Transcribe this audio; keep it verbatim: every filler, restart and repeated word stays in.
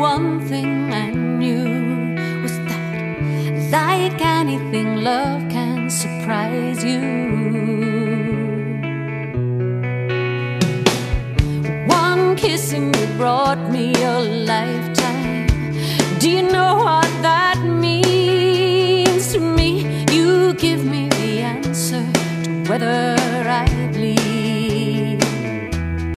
one thing I knew was that, like anything, love can surprise you. One kiss and you brought me a lifetime. Do you know what that means to me? You give me the answer to whether